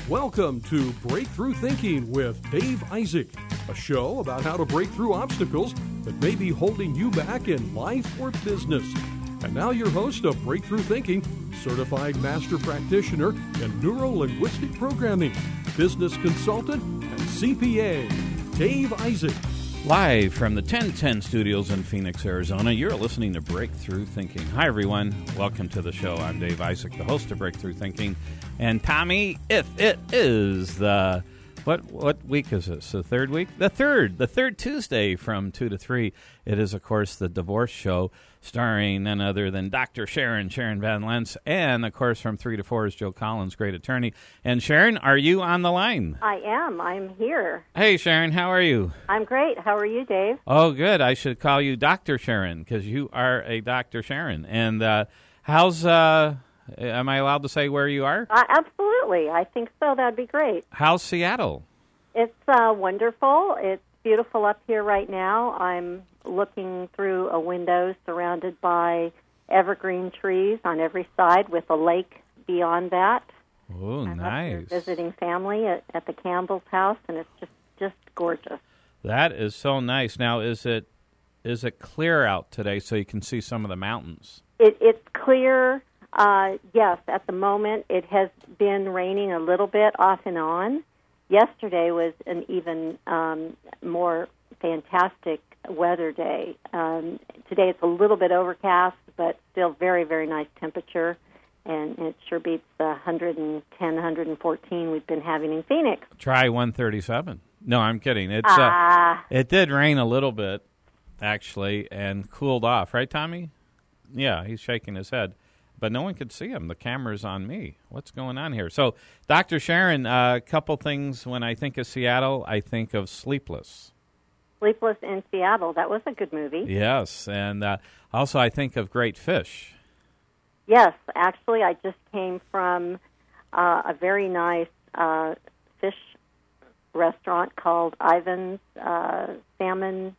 Welcome to Breakthrough Thinking with Dave Isaac, a show about how to break through obstacles that may be holding you back in life or business. And now your host of Breakthrough Thinking, certified master practitioner in neuro-linguistic programming, business consultant, and CPA, Dave Isaac. Live from the 1010 studios in Phoenix, Arizona, you're listening to Breakthrough Thinking. Hi, everyone. Welcome to the show. I'm Dave Isaac, the host of Breakthrough Thinking. And Tommy, if it is the, what week is this? The third week? The third Tuesday from 2 to 3. It is, of course, the Divorce Show, starring none other than Dr. Sharon Van Lentz, and, of course, from 3 to 4 is Joe Collins, great attorney. And, Sharon, are you on the line? I am. I'm here. Hey, Sharon, how are you? I'm great. How are you, Dave? Oh, good. I should call you Dr. Sharon, because you are a Dr. Sharon. And am I allowed to say where you are? Absolutely. I think so. That'd be great. How's Seattle? It's wonderful. It's beautiful up here right now. I'm looking through a window surrounded by evergreen trees on every side with a lake beyond that. Oh, I'm nice. up here visiting family at the Campbell's house, and it's just gorgeous. That is so nice. Now, is it clear out today so you can see some of the mountains? It's clear. Yes, at the moment it has been raining a little bit off and on. Yesterday was an even more fantastic weather day. Today it's a little bit overcast, but still very, very nice temperature, and it sure beats the 110, 114 we've been having in Phoenix. Try 137. No, I'm kidding. It did rain a little bit, actually, and cooled off. Right, Tommy? Yeah, he's shaking his head. But no one could see him. The camera's on me. What's going on here? So, Dr. Sharon, a couple things. When I think of Seattle, I think of Sleepless. Sleepless in Seattle. That was a good movie. Yes, and also I think of Great Fish. Yes, actually, I just came from a very nice fish restaurant called Ivan's Salmon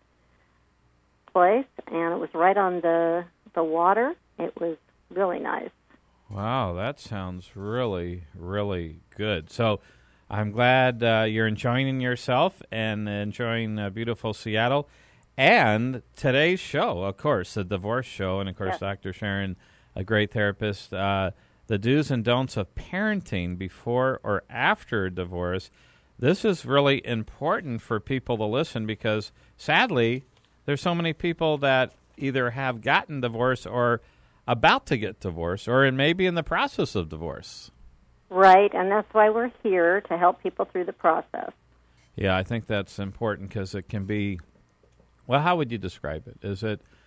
Place, and it was right on the water. It was really nice. Wow, that sounds really, really good. So I'm glad you're enjoying yourself and enjoying beautiful Seattle. And today's show, of course, the Divorce Show, and, of course, yes. Dr. Sharon, a great therapist, the do's and don'ts of parenting before or after divorce. This is really important for people to listen because, sadly, there's so many people that either have gotten divorced or about to get divorced, or maybe in the process of divorce. Right, and that's why we're here, to help people through the process. Yeah, I think that's important because it can be, well, how would you describe it? Is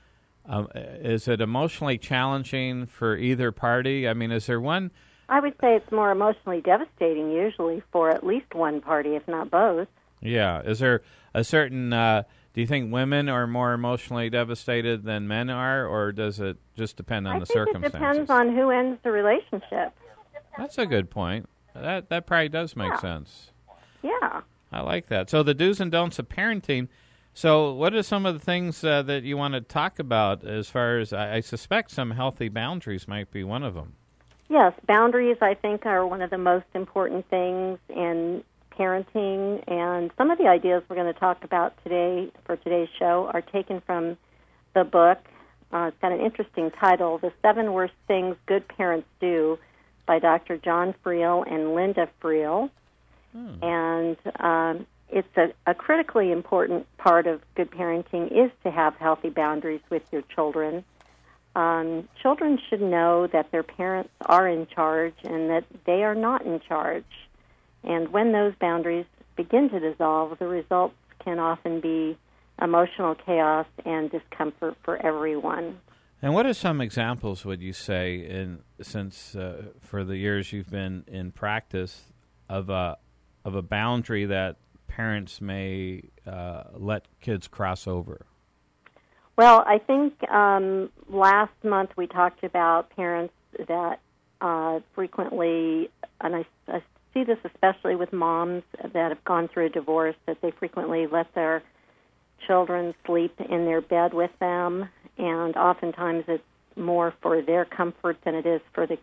it emotionally challenging for either party? I mean, is there one? I would say it's more emotionally devastating usually for at least one party, if not both. Yeah. Is there a certain, do you think women are more emotionally devastated than men are, or does it just depend on the circumstances? I think it depends on who ends the relationship. That's a good point. That probably does make sense. Yeah. I like that. So the do's and don'ts of parenting. So what are some of the things that you want to talk about as far as, I suspect some healthy boundaries might be one of them. Yes, boundaries I think are one of the most important things in parenting, and some of the ideas we're going to talk about today for today's show are taken from the book. It's got an interesting title, The 7 Worst Things Good Parents Do, by Dr. John Friel and Linda Friel. And it's a critically important part of good parenting is to have healthy boundaries with your children. Children should know that their parents are in charge and that they are not in charge. And when those boundaries begin to dissolve, the results can often be emotional chaos and discomfort for everyone. And what are some examples, would you say, since for the years you've been in practice, of a boundary that parents may let kids cross over? Well, I think last month we talked about parents that frequently, and I see this especially with moms that have gone through a divorce, that they frequently let their children sleep in their bed with them, and oftentimes it's more for their comfort than it is for the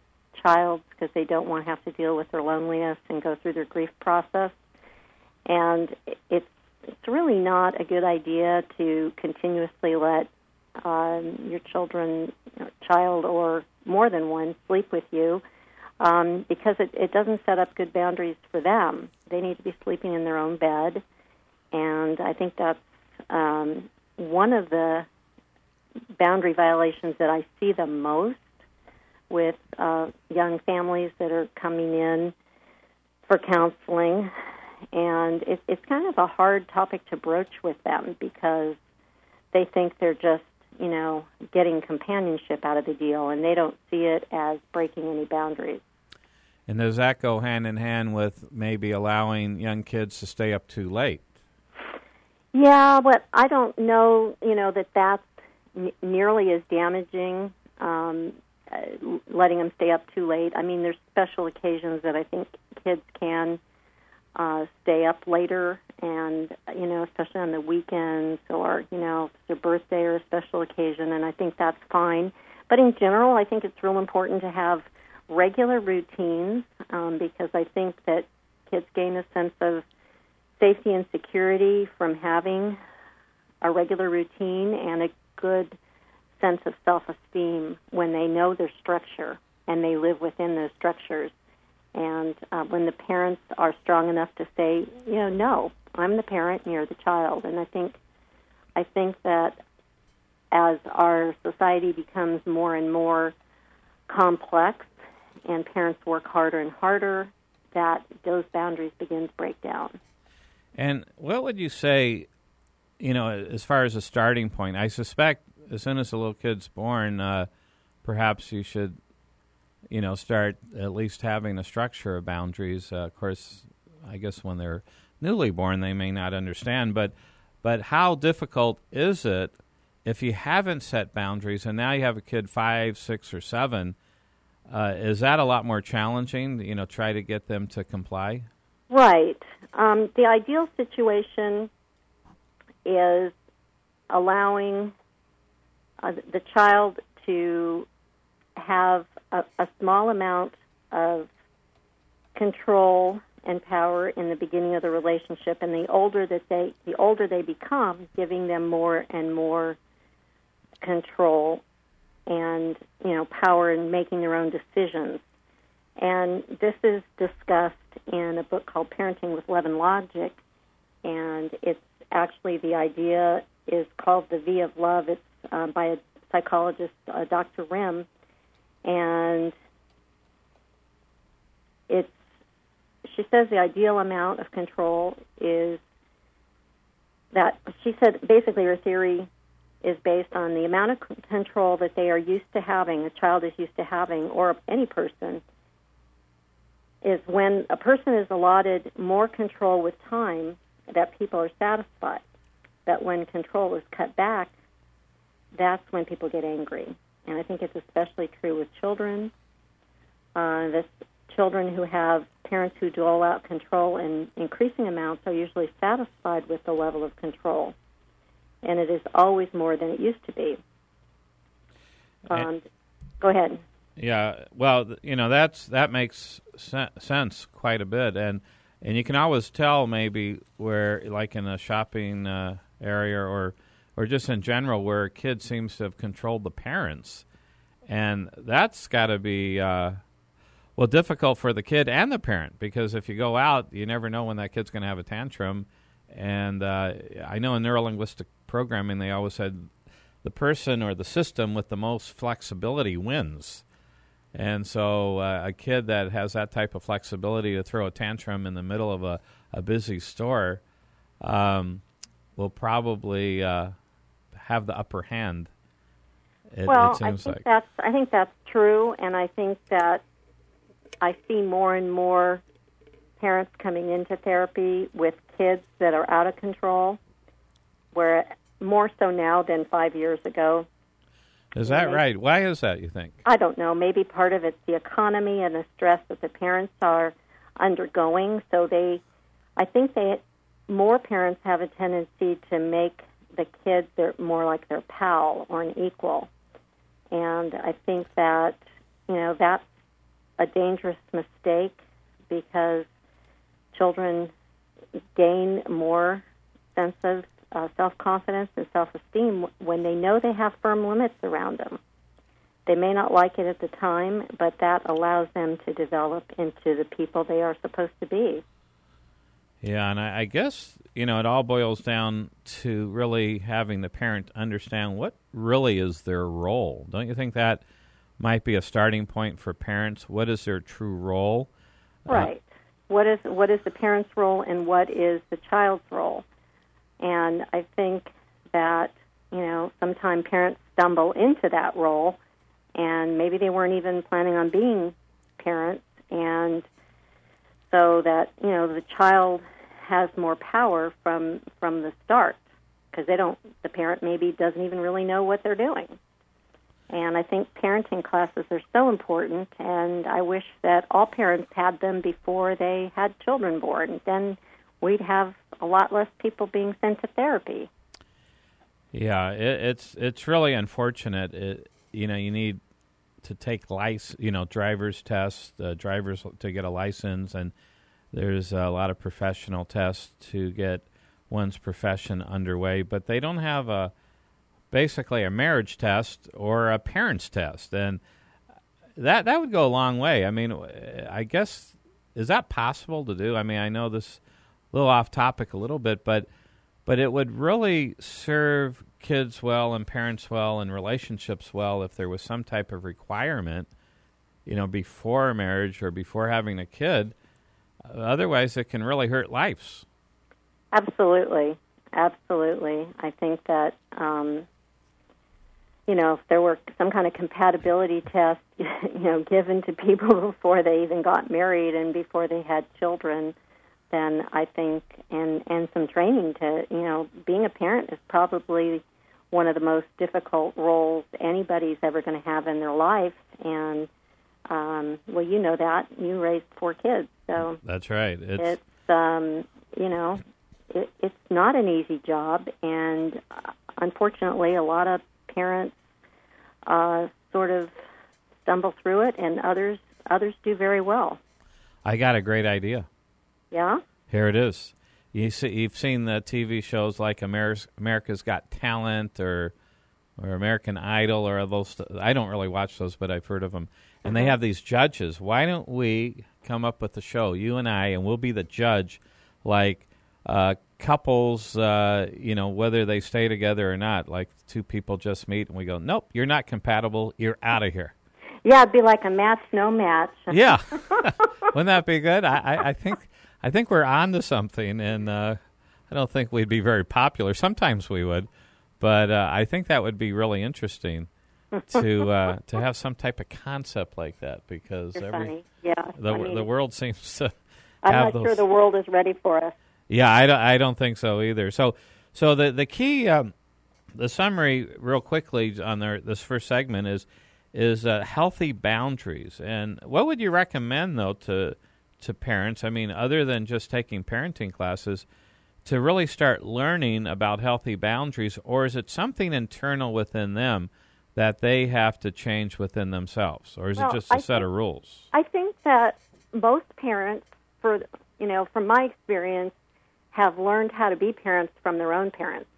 child because they don't want to have to deal with their loneliness and go through their grief process. And it's really not a good idea to continuously let your child or more than one sleep with you because it doesn't set up good boundaries for them. They need to be sleeping in their own bed, and I think that's one of the boundary violations that I see the most with young families that are coming in for counseling. And it's kind of a hard topic to broach with them because they think they're just, getting companionship out of the deal, and they don't see it as breaking any boundaries. And does that go hand in hand with maybe allowing young kids to stay up too late? Yeah, but I don't know, that's nearly as damaging, letting them stay up too late. I mean, there's special occasions that I think kids can stay up later, and especially on the weekends or if it's their birthday or a special occasion, and I think that's fine. But in general, I think it's real important to have regular routines because I think that kids gain a sense of safety and security from having a regular routine and a good sense of self-esteem when they know their structure and they live within those structures. And when the parents are strong enough to say, no, I'm the parent and you're the child. And I think that as our society becomes more and more complex and parents work harder and harder, that those boundaries begin to break down. And what would you say, as far as a starting point? I suspect as soon as the little kid's born, perhaps you should start at least having a structure of boundaries. Of course, I guess when they're newly born, they may not understand. But how difficult is it if you haven't set boundaries and now you have a kid 5, 6, or 7? Is that a lot more challenging? Try to get them to comply. Right. The ideal situation is allowing the child to have a small amount of control and power in the beginning of the relationship, and the older they become, giving them more and more control and power in making their own decisions. And this is discussed in a book called Parenting with Love and Logic, and it's actually, the idea is called The V of Love. It's by a psychologist, Dr. Rim. And she says the ideal amount of control is that, she said basically her theory is based on the amount of control that they are used to having, a child is used to having, or any person, is when a person is allotted more control with time, that people are satisfied. That when control is cut back, that's when people get angry. And I think it's especially true with children. Children who have parents who dole out control in increasing amounts are usually satisfied with the level of control. And it is always more than it used to be. Go ahead. Yeah, well, that makes sense quite a bit. And you can always tell maybe where, like in a shopping area or just in general, where a kid seems to have controlled the parents. And that's got to be, difficult for the kid and the parent, because if you go out, you never know when that kid's going to have a tantrum. And I know in neurolinguistic programming, they always said the person or the system with the most flexibility wins. And so a kid that has that type of flexibility to throw a tantrum in the middle of a busy store will probably have the upper hand. It seems like. I think that's true, and I think that I see more and more parents coming into therapy with kids that are out of control, where more so now than 5 years ago. Is that right? Why is that, you think? I don't know. Maybe part of it's the economy and the stress that the parents are undergoing. So I think more parents have a tendency to make the kids more like their pal or an equal. And I think that, that's a dangerous mistake because children gain more sense of self-confidence and self-esteem when they know they have firm limits around them. They may not like it at the time, but that allows them to develop into the people they are supposed to be. Yeah, and I guess, it all boils down to really having the parent understand what really is their role. Don't you think that might be a starting point for parents? What is their true role? Right. What is the parent's role and what is the child's role? And I think that, sometimes parents stumble into that role, and maybe they weren't even planning on being parents, and so that, the child has more power from the start, because the parent maybe doesn't even really know what they're doing. And I think parenting classes are so important, and I wish that all parents had them before they had children born. Then we'd have a lot less people being sent to therapy. Yeah, it's really unfortunate. You need to take driver's tests, drivers to get a license, and there's a lot of professional tests to get one's profession underway, but they don't have basically a marriage test or a parent's test, and that would go a long way. I mean, I guess, is that possible to do? I mean, I know this is a little off topic a little bit, but it would really serve kids well and parents well and relationships well if there was some type of requirement, before marriage or before having a kid. Otherwise, it can really hurt lives. Absolutely. I think that, if there were some kind of compatibility test, given to people before they even got married and before they had children, then I think, and some training to, being a parent is probably one of the most difficult roles anybody's ever going to have in their life. And, well, you know that. You raised 4 kids. So that's right. It's it's not an easy job, and unfortunately, a lot of parents sort of stumble through it, and others do very well. I got a great idea. Yeah? Here it is. You've seen the TV shows like America's Got Talent or American Idol or those. I don't really watch those, but I've heard of them. And they have these judges. Why don't we come up with a show, you and I, and we'll be the judge, like couples, whether they stay together or not, like 2 people just meet and we go, nope, you're not compatible, you're out of here. Yeah, it'd be like a match, no match. Yeah. Wouldn't that be good? I think we're on to something, and I don't think we'd be very popular. Sometimes we would, but I think that would be really interesting to have some type of concept like that, because the world seems to I'm have not those. sure the world is ready for us. Yeah, I don't think so either. So the key, the summary, real quickly on this first segment is healthy boundaries. And what would you recommend though to parents? I mean, other than just taking parenting classes, to really start learning about healthy boundaries, or is it something internal within them that they have to change within themselves, or is it just a set of rules? I think that most parents, from my experience, have learned how to be parents from their own parents,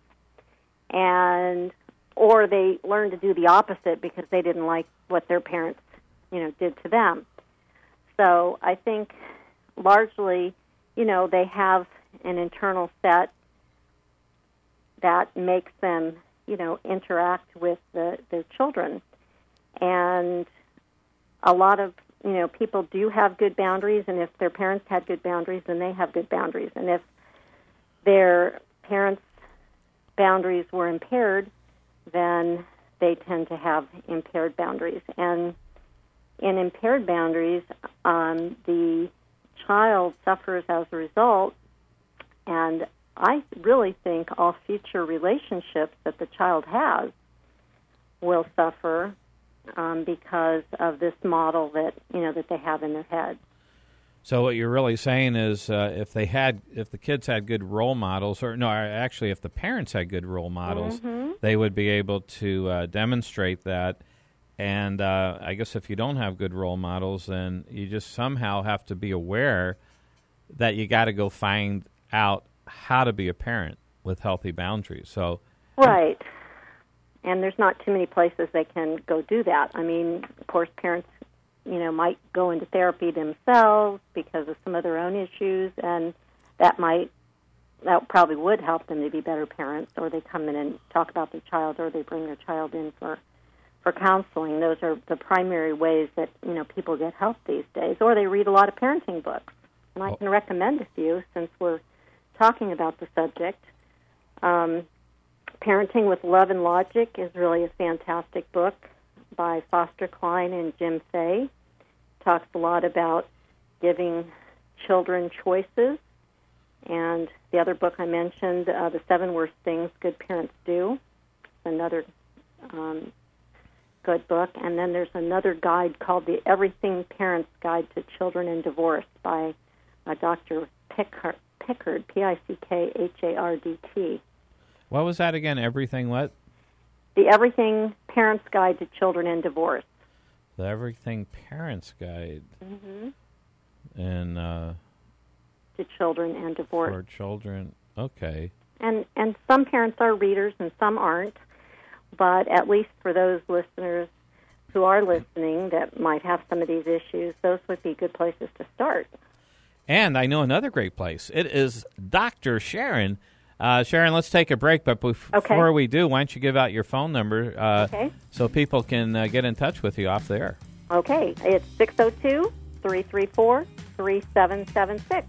or they learned to do the opposite because they didn't like what their parents, did to them. So I think largely, they have an internal set that makes them, interact with their children. And a lot of, people do have good boundaries, and if their parents had good boundaries, then they have good boundaries. And if their parents' boundaries were impaired, then they tend to have impaired boundaries. And in impaired boundaries, the child suffers as a result, and I really think all future relationships that the child has will suffer because of this model that they have in their head. So what you're really saying is, if the kids had good role models, actually, if the parents had good role models, they would be able to demonstrate that And I guess if you don't have good role models, then you just somehow have to be aware that you got to go find out how to be a parent with healthy boundaries. So, right. And there's not too many places they can go do that. I mean, of course, parents, might go into therapy themselves because of some of their own issues, and that probably would help them to be better parents, or they come in and talk about their child, or they bring their child in for counseling. Those are the primary ways that, people get help these days, or they read a lot of parenting books. And I can recommend a few since we're talking about the subject. Parenting with Love and Logic is really a fantastic book by Foster Cline and Jim Fay. Talks a lot about giving children choices. And the other book I mentioned, The 7 Worst Things Good Parents Do, another good book. And then there's another guide called The Everything Parents Guide to Children in Divorce by Dr. Pickard, P-I-C-K-H-A-R-D-T. What was that again? Everything what? The Everything Parents Guide to Children in Divorce. The Everything Parents Guide. Mm-hmm. And to children and divorce. For children, okay. And some parents are readers and some aren't, but at least for those listeners who are listening that might have some of these issues, those would be good places to start. And I know another great place. It is Dr. Sharon. Sharon, let's take a break, but before we do, why don't you give out your phone number so people can get in touch with you off the air. Okay. It's 602-334-3776.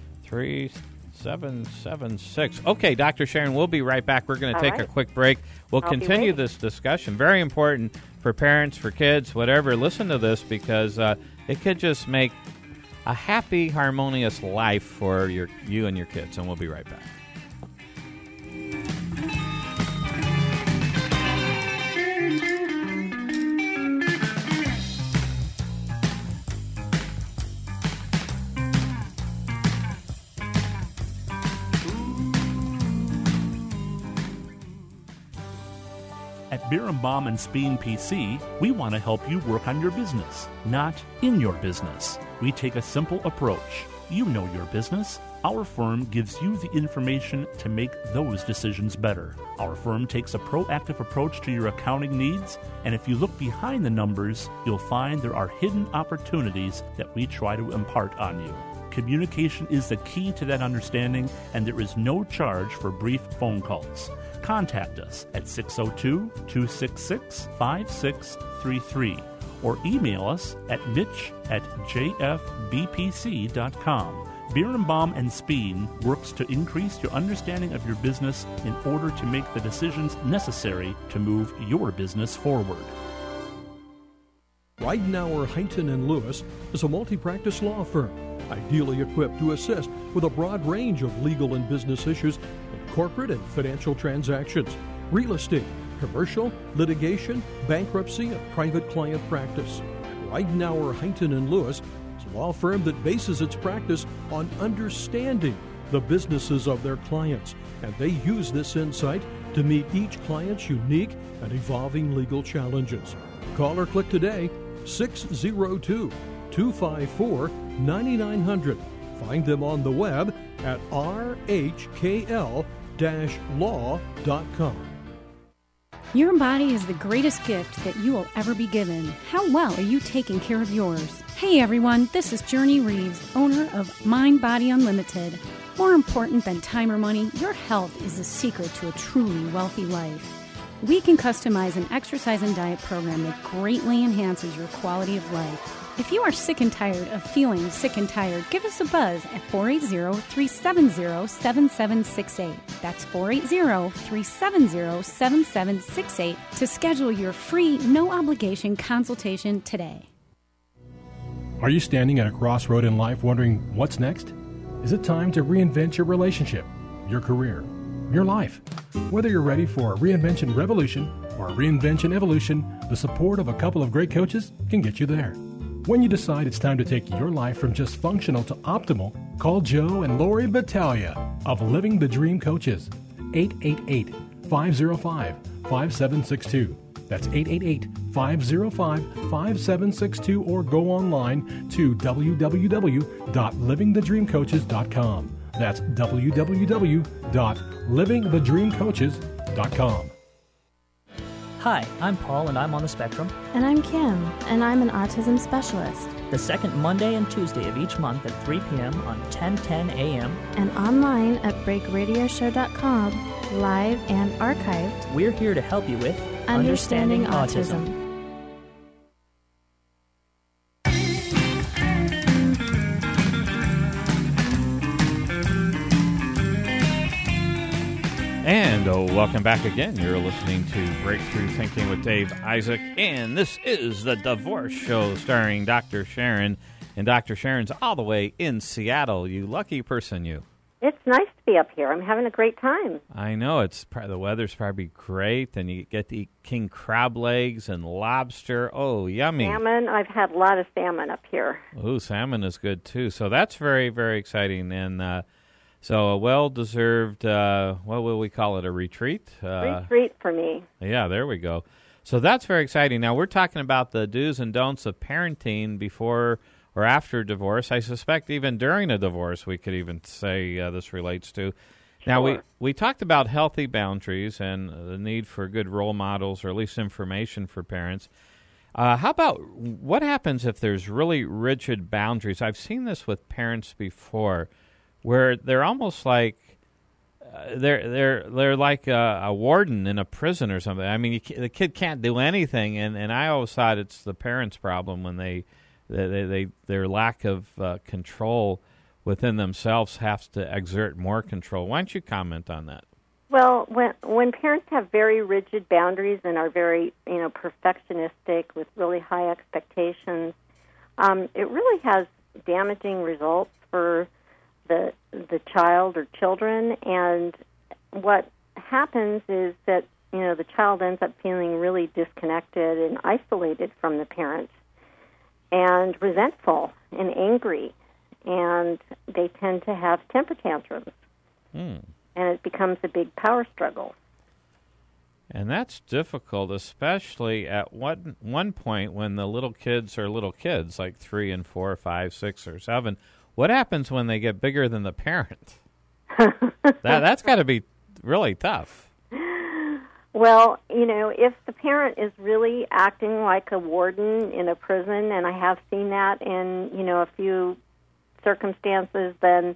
3776. Okay, Dr. Sharon, we'll be right back. We're going to take a quick break. We'll continue this discussion. Very important for parents, for kids, whatever. Listen to this because it could just make a happy, harmonious life for you and your kids, and we'll be right back. At Birnbaum and Speen PC, we want to help you work on your business, not in your business. We take a simple approach. You know your business. Our firm gives you the information to make those decisions better. Our firm takes a proactive approach to your accounting needs, and if you look behind the numbers, you'll find there are hidden opportunities that we try to impart on you. Communication is the key to that understanding, and there is no charge for brief phone calls. Contact us at 602-266-5633 or email us at mitch@jfbpc.com. Birnbaum and Speen works to increase your understanding of your business in order to make the decisions necessary to move your business forward. Ridenour, Huntington and Lewis is a multi-practice law firm, ideally equipped to assist with a broad range of legal and business issues in corporate and financial transactions, real estate, commercial, litigation, bankruptcy, and private client practice. Ridenour, Huntington and Lewis is a law firm that bases its practice on understanding the businesses of their clients, and they use this insight to meet each client's unique and evolving legal challenges. Call or click today, 602-254-9900. Find them on the web at rhkl-law.com. Your body is the greatest gift that you will ever be given. How well are you taking care of yours? Hey everyone, this is Journey Reeves, owner of Mind Body Unlimited. More important than time or money, your health is the secret to a truly wealthy life. We can customize an exercise and diet program that greatly enhances your quality of life. If you are sick and tired of feeling sick and tired, give us a buzz at 480-370-7768. That's 480-370-7768 to schedule your free, no-obligation consultation today. Are you standing at a crossroad in life wondering what's next? Is it time to reinvent your relationship, your career, your life? Whether you're ready for a reinvention revolution or a reinvention evolution, the support of a couple of great coaches can get you there. When you decide it's time to take your life from just functional to optimal, call Joe and Lori Battaglia of Living the Dream Coaches, 888-505-5762. That's 888-505-5762 or go online to www.livingthedreamcoaches.com. That's www.livingthedreamcoaches.com. Hi, I'm Paul, and I'm on the spectrum. And I'm Kim, and I'm an autism specialist. The second Monday and Tuesday of each month at 3 p.m. on 1010 a.m. And online at breakradioshow.com, live and archived. We're here to help you with Understanding Autism. And welcome back again. You're listening to Breakthrough Thinking with Dave Isaac, and this is the Divorce Show starring Dr. Sharon. And Dr. Sharon's all the way in Seattle. You lucky person, you. It's nice to be up here. I'm having a great time. I know. The weather's probably great, and you get to eat king crab legs and lobster. Oh, yummy. Salmon. I've had a lot of salmon up here. Oh, salmon is good, too. So that's very, very exciting. And so a well-deserved, what will we call it, a retreat? Retreat for me. Yeah, there we go. So that's very exciting. Now, we're talking about the do's and don'ts of parenting before or after divorce. I suspect even during a divorce we could even say this relates to. Now, Sure. we talked about healthy boundaries and the need for good role models or at least information for parents. How about what happens if there's really rigid boundaries? I've seen this with parents before, where they're almost like they're like a warden in a prison or something. I mean, the kid can't do anything, and I always thought it's the parents' problem when their lack of control within themselves has to exert more control. Why don't you comment on that? Well, when parents have very rigid boundaries and are very perfectionistic with really high expectations, it really has damaging results for the child or children, and what happens is that the child ends up feeling really disconnected and isolated from the parent and resentful and angry, and they tend to have temper tantrums, and it becomes a big power struggle. And that's difficult, especially at one point when the little kids are little kids, like 3 and 4, 5, 6, or 7. What happens when they get bigger than the parent? That's got to be really tough. Well, if the parent is really acting like a warden in a prison, and I have seen that in, a few circumstances, then,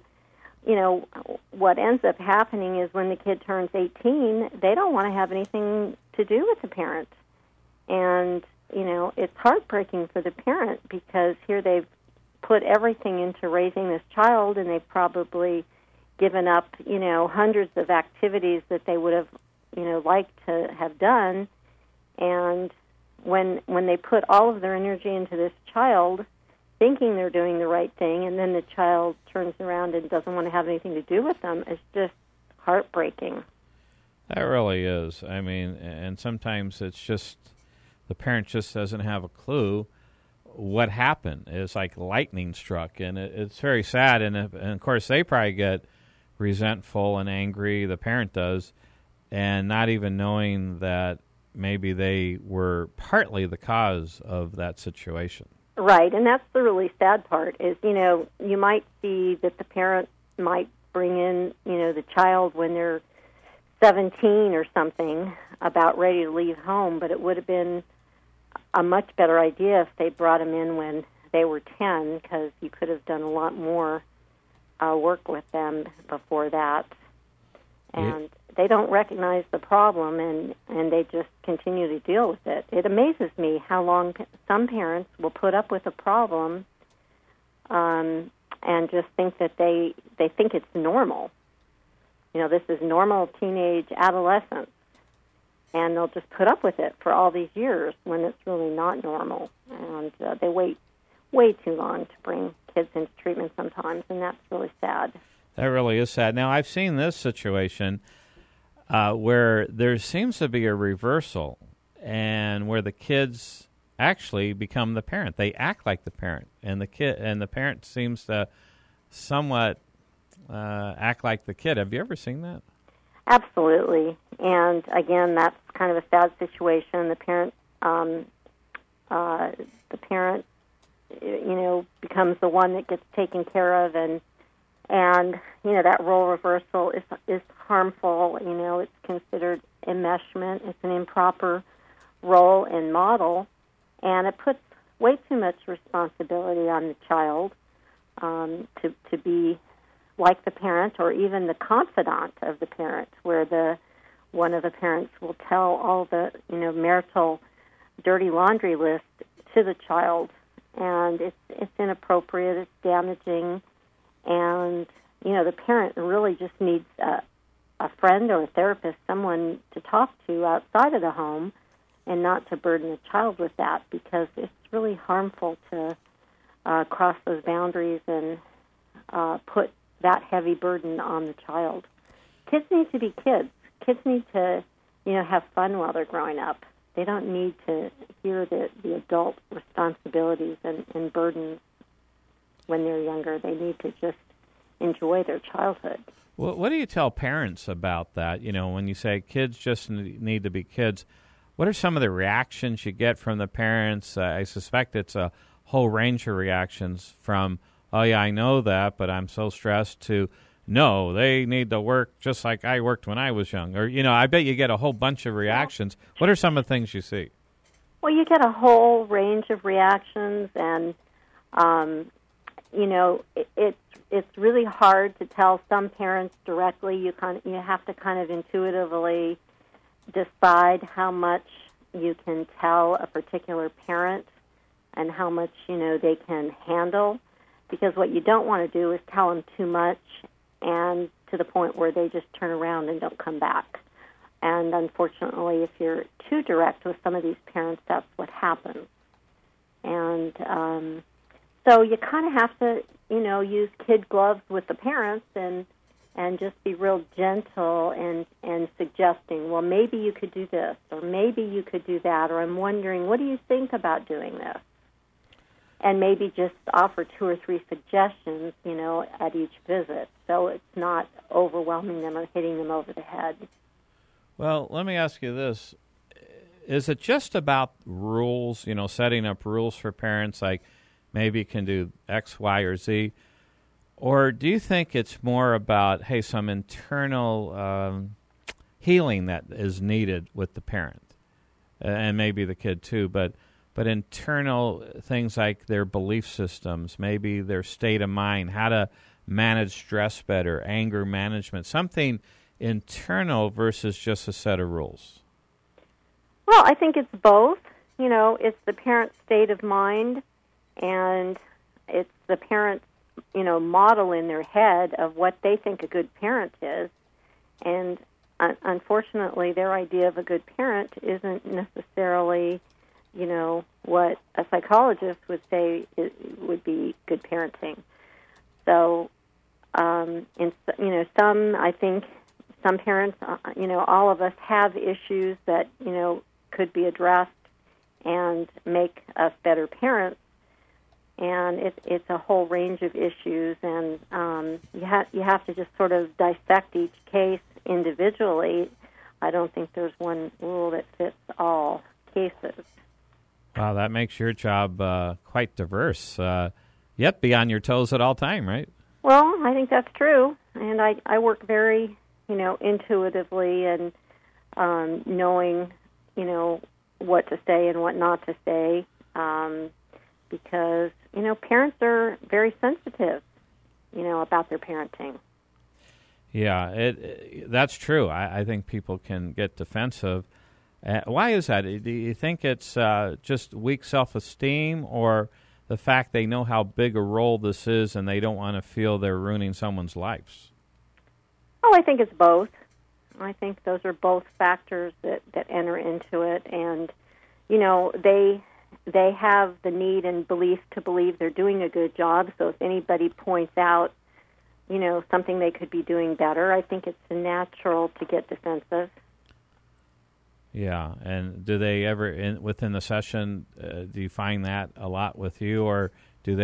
what ends up happening is when the kid turns 18, they don't want to have anything to do with the parent. And, it's heartbreaking for the parent because here they've put everything into raising this child, and they've probably given up, hundreds of activities that they would have, liked to have done. And when they put all of their energy into this child, thinking they're doing the right thing, and then the child turns around and doesn't want to have anything to do with them, it's just heartbreaking. That really is. I mean, and sometimes it's just the parent just doesn't have a clue what happened. It's like lightning struck, and it's very sad. And of course, they probably get resentful and angry, the parent does, and not even knowing that maybe they were partly the cause of that situation. Right, and that's the really sad part is, you might see that the parent might bring in, the child when they're 17 or something, about ready to leave home, but it would have been a much better idea if they brought them in when they were 10, because you could have done a lot more work with them before that. And they don't recognize the problem, and they just continue to deal with it. It amazes me how long some parents will put up with a problem and just think that they think it's normal. This is normal teenage adolescence, and they'll just put up with it for all these years when it's really not normal. And they wait way too long to bring kids into treatment sometimes, and that's really sad. That really is sad. Now, I've seen this situation where there seems to be a reversal, and where the kids actually become the parent. They act like the parent, and the parent seems to somewhat act like the kid. Have you ever seen that? Absolutely. And again, that's kind of a sad situation. The parent, becomes the one that gets taken care of, and that role reversal is harmful. It's considered enmeshment. It's an improper role and model, and it puts way too much responsibility on the child to be like the parent, or even the confidant of the parent, where one of the parents will tell all the marital dirty laundry list to the child, and it's inappropriate, it's damaging, and the parent really just needs a friend or a therapist, someone to talk to outside of the home, and not to burden the child with that, because it's really harmful to cross those boundaries and put that heavy burden on the child. Kids need to be kids. Kids need to, have fun while they're growing up. They don't need to hear the adult responsibilities and burdens when they're younger. They need to just enjoy their childhood. Well, what do you tell parents about that? When you say kids just need to be kids, what are some of the reactions you get from the parents? I suspect it's a whole range of reactions from, oh, yeah, I know that, but I'm so stressed, to, no, they need to work just like I worked when I was young. Or, I bet you get a whole bunch of reactions. What are some of the things you see? Well, you get a whole range of reactions, and, it's really hard to tell some parents directly. You have to kind of intuitively decide how much you can tell a particular parent and how much, they can handle, because what you don't want to do is tell them too much and to the point where they just turn around and don't come back. And unfortunately, if you're too direct with some of these parents, that's what happens. And so you kind of have to, use kid gloves with the parents and just be real gentle and suggesting, well, maybe you could do this, or maybe you could do that, or I'm wondering, what do you think about doing this? And maybe just offer 2 or 3 suggestions, at each visit, so it's not overwhelming them or hitting them over the head. Well, let me ask you this. Is it just about rules, setting up rules for parents, like maybe you can do X, Y, or Z? Or do you think it's more about, hey, some internal healing that is needed with the parent, and maybe the kid too, but internal things like their belief systems, maybe their state of mind, how to manage stress better, anger management, something internal versus just a set of rules? Well, I think it's both. It's the parent's state of mind, and it's the parent's, model in their head of what they think a good parent is. And unfortunately, their idea of a good parent isn't necessarily, what a psychologist would say would be good parenting. So, I think some parents, all of us have issues that, could be addressed and make us better parents. And it's a whole range of issues, and you have to just sort of dissect each case individually. I don't think there's one rule that fits all cases. Wow, that makes your job quite diverse. Yet be on your toes at all time, right? Well, I think that's true, and I work very, intuitively and knowing, what to say and what not to say, because, parents are very sensitive, about their parenting. Yeah, that's true. I think people can get defensive. Why is that? Do you think it's just weak self-esteem, or the fact they know how big a role this is and they don't want to feel they're ruining someone's lives? Oh, I think it's both. I think those are both factors that enter into it. And, they have the need and belief to believe they're doing a good job. So if anybody points out, something they could be doing better, I think it's natural to get defensive. Yeah, and do they ever, within the session, do you find that a lot with you, or do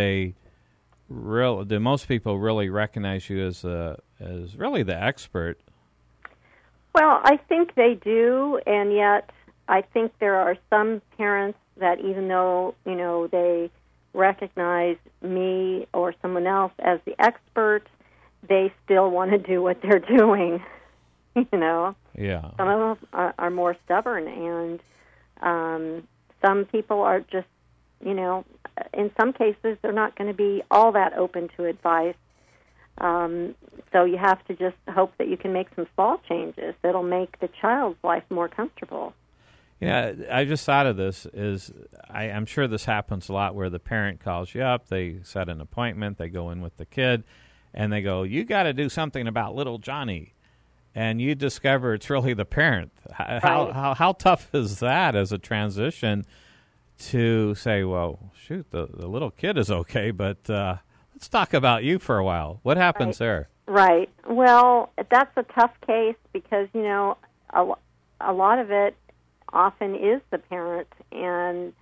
most people really recognize you as really the expert? Well, I think they do, and yet I think there are some parents that even though, they recognize me or someone else as the expert, they still want to do what they're doing, Yeah. Some of them are more stubborn, and some people are just, in some cases they're not going to be all that open to advice. So you have to just hope that you can make some small changes that'll make the child's life more comfortable. Yeah, I just thought of this. I'm sure this happens a lot where the parent calls you up, they set an appointment, they go in with the kid, and they go, "You got to do something about little Johnny," and you discover it's really the parent. How tough is that as a transition to say, "Well, shoot, the little kid is okay, but let's talk about you for a while." What happens there? Right. Well, that's a tough case because a lot of it often is the parent, and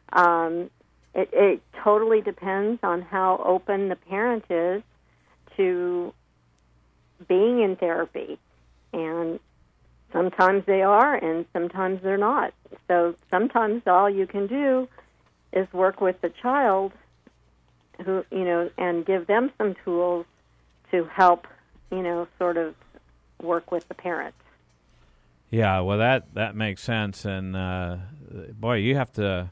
it totally depends on how open the parent is to being in therapy. And sometimes they are, and sometimes they're not. So sometimes all you can do is work with the child, who and give them some tools to help, sort of work with the parent. Yeah, well, that makes sense, and boy, you have to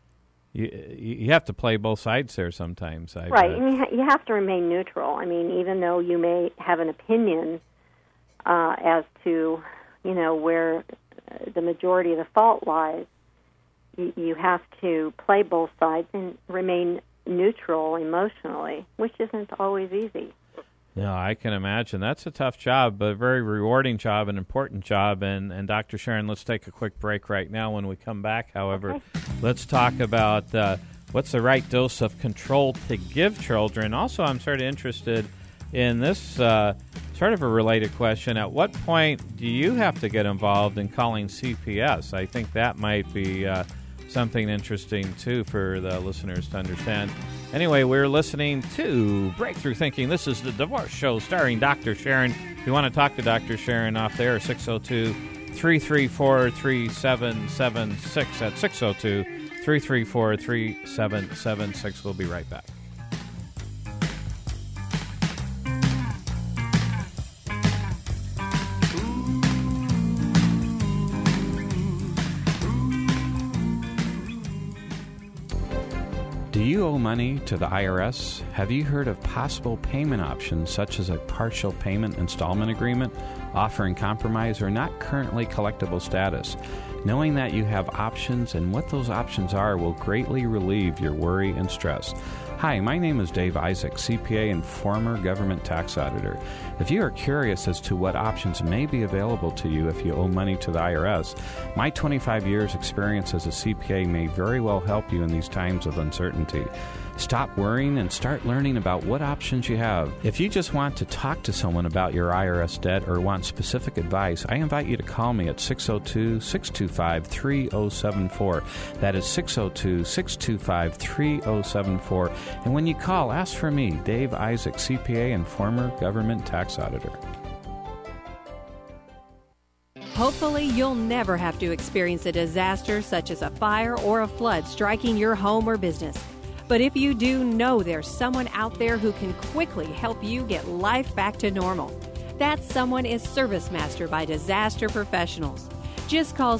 play both sides there sometimes. Right, and you have to remain neutral. I mean, even though you may have an opinion as to where the majority of the fault lies, you have to play both sides and remain neutral emotionally, which isn't always easy. No, I can imagine. That's a tough job, but a very rewarding job, an important job. And Dr. Sharon, let's take a quick break right now. When we come back, however, let's talk about what's the right dose of control to give children. Also, I'm sort of interested in this sort of a related question. At what point do you have to get involved in calling CPS? I think that might be something interesting, too, for the listeners to understand. Anyway, we're listening to Breakthrough Thinking. This is the Divorce Show starring Dr. Sharon. If you want to talk to Dr. Sharon off there, 602-334-3776. That's 602-334-3776. We'll be right back. Do you owe money to the IRS? Have you heard of possible payment options such as a partial payment installment agreement, offering compromise, or not currently collectible status? Knowing that you have options and what those options are will greatly relieve your worry and stress. Hi, my name is Dave Isaac, CPA and former government tax auditor. If you are curious as to what options may be available to you if you owe money to the IRS, my 25 years experience as a CPA may very well help you in these times of uncertainty. Stop worrying and start learning about what options you have. If you just want to talk to someone about your IRS debt or want specific advice, I invite you to call me at 602-625-3074. That is 602-625-3074. And when you call, ask for me, Dave Isaac, CPA and former government tax auditor. Hopefully, you'll never have to experience a disaster such as a fire or a flood striking your home or business. But if you do, know there's someone out there who can quickly help you get life back to normal. That someone is ServiceMaster by Disaster Professionals. Just call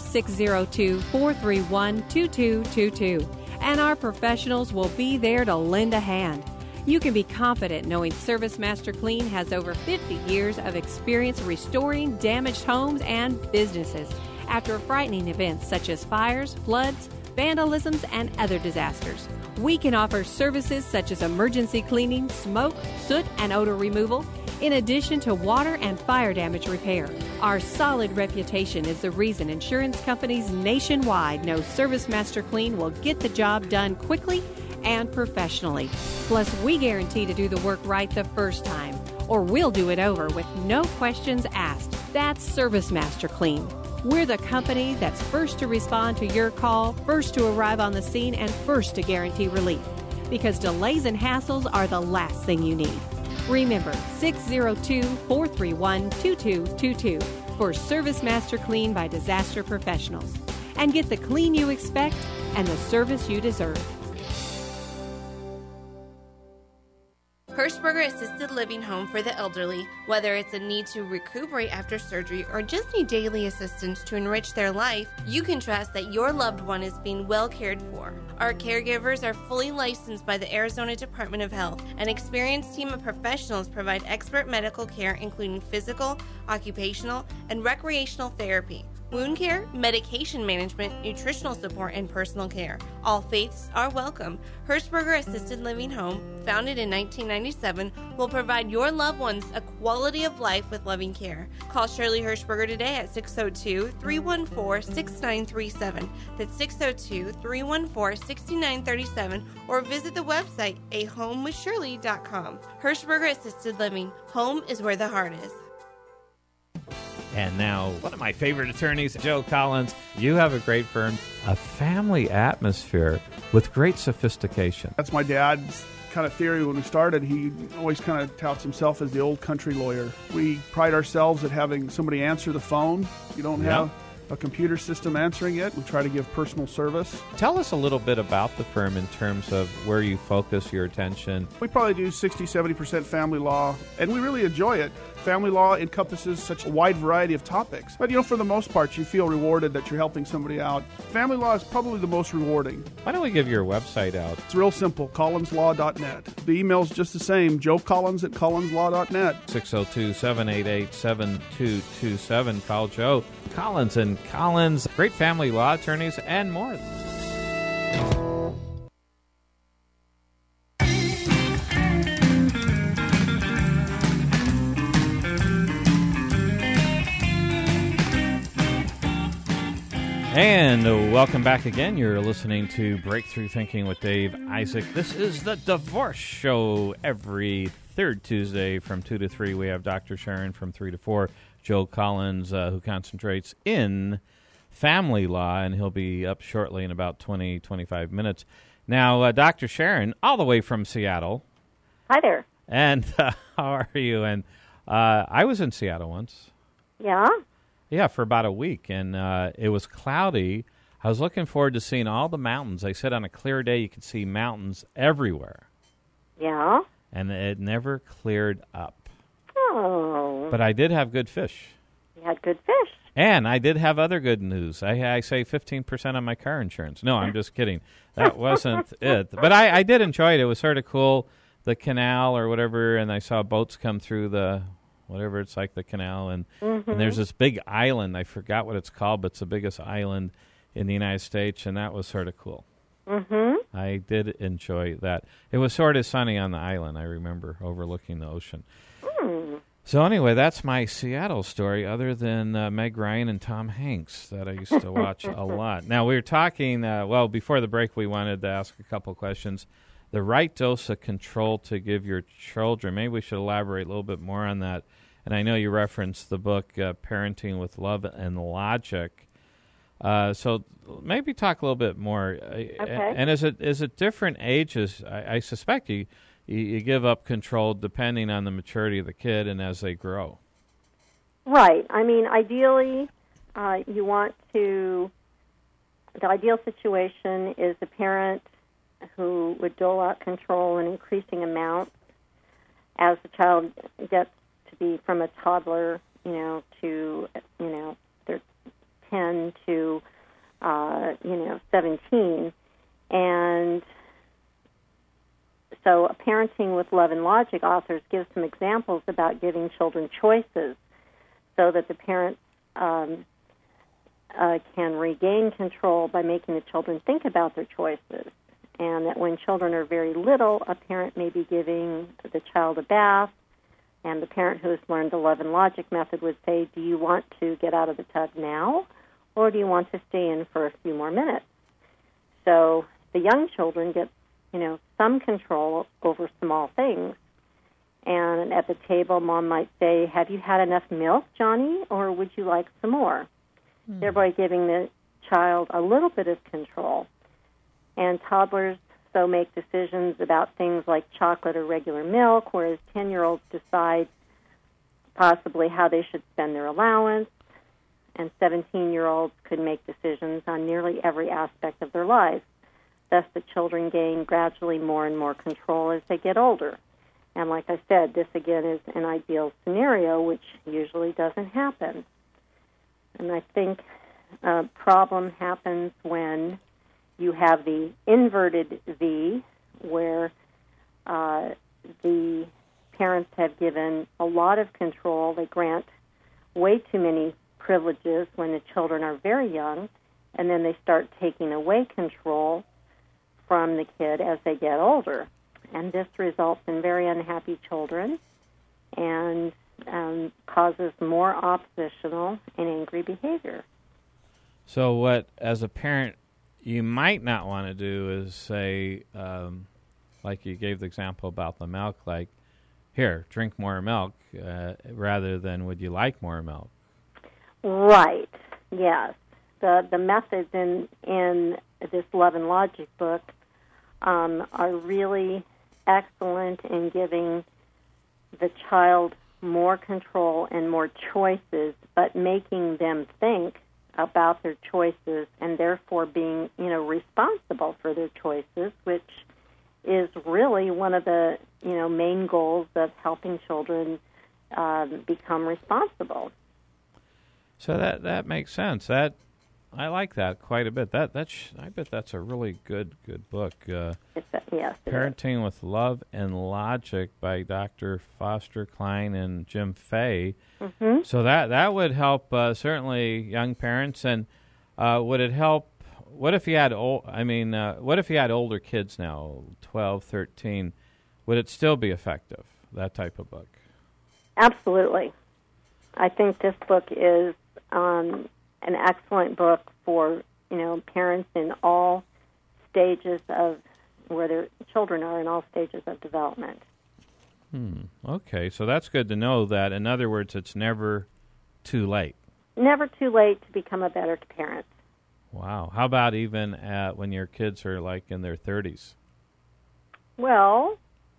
602-431-2222, and our professionals will be there to lend a hand. You can be confident knowing ServiceMaster Clean has over 50 years of experience restoring damaged homes and businesses after frightening events such as fires, floods, vandalisms, and other disasters. We can offer services such as emergency cleaning, smoke, soot, and odor removal, in addition to water and fire damage repair. Our solid reputation is the reason insurance companies nationwide know ServiceMaster Clean will get the job done quickly and professionally. Plus, we guarantee to do the work right the first time, or we'll do it over with no questions asked. That's ServiceMaster Clean. We're the company that's first to respond to your call, first to arrive on the scene, and first to guarantee relief. Because delays and hassles are the last thing you need. Remember, 602-431-2222. for Service Master Clean by Disaster Professionals and get the clean you expect and the service you deserve. Hirschberger Assisted Living Home for the elderly, whether it's a need to recuperate after surgery or just need daily assistance to enrich their life, you can trust that your loved one is being well cared for. Our caregivers are fully licensed by the Arizona Department of Health. An experienced team of professionals provide expert medical care including physical, occupational, and recreational therapy, wound care, medication management, nutritional support, and personal care. All faiths are welcome. Hirschberger Assisted Living Home, founded in 1997, will provide your loved ones a quality of life with loving care. Call Shirley Hirschberger today at 602-314-6937. That's 602-314-6937, or visit the website ahomewithshirley.com. Hirschberger Assisted Living. Home is where the heart is. And now, one of my favorite attorneys, Joe Collins. You have a great firm, a family atmosphere with great sophistication. That's my dad's kind of theory when we started. He always kind of touts himself as the old country lawyer. We pride ourselves at having somebody answer the phone. You don't have a computer system answering it. We try to give personal service. Tell us a little bit about the firm in terms of where you focus your attention. We probably do 60-70% family law, and we really enjoy it. Family law encompasses such a wide variety of topics. But, for the most part, you feel rewarded that you're helping somebody out. Family law is probably the most rewarding. Why don't we give your website out? It's real simple, collinslaw.net. The email's just the same, joecollins@collinslaw.net. 602-788-7227. Call Joe Collins and Collins. Great family law attorneys and more. And welcome back again. You're listening to Breakthrough Thinking with Dave Isaac. This is the Divorce Show. Every third Tuesday from 2 to 3, we have Dr. Sharon from 3 to 4, Joe Collins, who concentrates in family law, and he'll be up shortly in about 20, 25 minutes. Now, Dr. Sharon, all the way from Seattle. Hi there. And how are you? And I was in Seattle once. Yeah? Yeah, for about a week, and it was cloudy. I was looking forward to seeing all the mountains. They said on a clear day you could see mountains everywhere. Yeah? And it never cleared up. Oh. But I did have good fish. You had good fish. And I did have other good news. I saved 15% on my car insurance. No, I'm just kidding. That wasn't it. But I did enjoy it. It was sort of cool, the canal or whatever, and I saw boats come through the... whatever it's like, the canal, and there's this big island. I forgot what it's called, but it's the biggest island in the United States, and that was sort of cool. I did enjoy that. It was sort of sunny on the island, I remember, overlooking the ocean. So anyway, that's my Seattle story, other than Meg Ryan and Tom Hanks that I used to watch a lot. Now, we were talking, before the break, we wanted to ask a couple questions. The right dose of control to give your children. Maybe we should elaborate a little bit more on that. And I know you referenced the book Parenting with Love and Logic. So maybe talk a little bit more. Okay. And is it different ages? I suspect you give up control depending on the maturity of the kid and as they grow. Right. I mean, ideally, you want to... The ideal situation is a parent who would dole out control in increasing amounts as the child gets to be from a toddler, to, they're 10 to, 17. And so Parenting with Love and Logic authors give some examples about giving children choices so that the parents can regain control by making the children think about their choices. And that when children are very little, a parent may be giving the child a bath, and the parent who has learned the Love and Logic method would say, do you want to get out of the tub now, or do you want to stay in for a few more minutes? So the young children get, some control over small things. And at the table, Mom might say, have you had enough milk, Johnny, or would you like some more? Thereby giving the child a little bit of control. And toddlers so make decisions about things like chocolate or regular milk, whereas 10-year-olds decide possibly how they should spend their allowance. and 17-year-olds could make decisions on nearly every aspect of their lives. Thus, the children gain gradually more and more control as they get older. And like I said, this again is an ideal scenario, which usually doesn't happen. And I think a problem happens when you have the inverted V, where the parents have given a lot of control. They grant way too many privileges when the children are very young, and then they start taking away control from the kid as they get older. And this results in very unhappy children and causes more oppositional and angry behavior. So what, as a parent, you might not want to do is say, like you gave the example about the milk, like, here, drink more milk, rather than would you like more milk? Right, yes. The methods in this Love and Logic book are really excellent in giving the child more control and more choices, but making them think about their choices and therefore being, responsible for their choices, which is really one of the, main goals of helping children become responsible. So that makes sense. That I like that quite a bit. I bet that's a really good book. Yes. Parenting with Love and Logic by Dr. Foster Cline and Jim Fay. Mm-hmm. So that would help certainly young parents. And would it help? What if you had what if you had older kids now, 12, 13? Would it still be effective? That type of book. Absolutely. I think this book is an excellent book for, parents in all stages of where their children are in all stages of development. Okay, so that's good to know that. In other words, it's never too late. Never too late to become a better parent. Wow. How about even when your kids are like in their 30s? Well,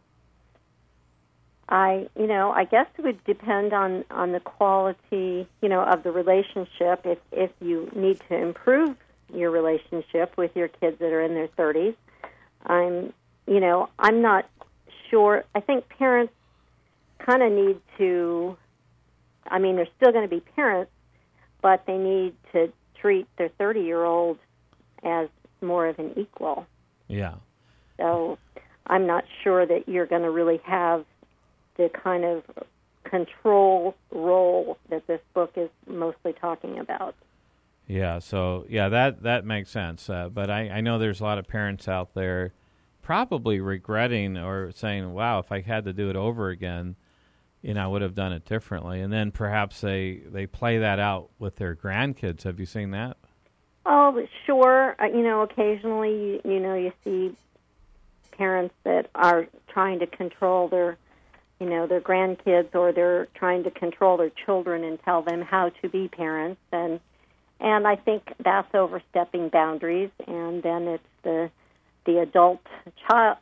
I guess it would depend on the quality, of the relationship. If you need to improve your relationship with your kids that are in their 30s, I'm not sure. I think parents kind of need to, they're still going to be parents, but they need to treat their 30-year-old as more of an equal. Yeah. So I'm not sure that you're going to really have the kind of control role that this book is mostly talking about. Yeah, so, that makes sense. But I know there's a lot of parents out there probably regretting or saying, wow, if I had to do it over again, I would have done it differently. And then perhaps they play that out with their grandkids. Have you seen that? Oh, sure. Occasionally, you see parents that are trying to control their grandkids, or they're trying to control their children and tell them how to be parents. And I think that's overstepping boundaries. And then it's the adult child,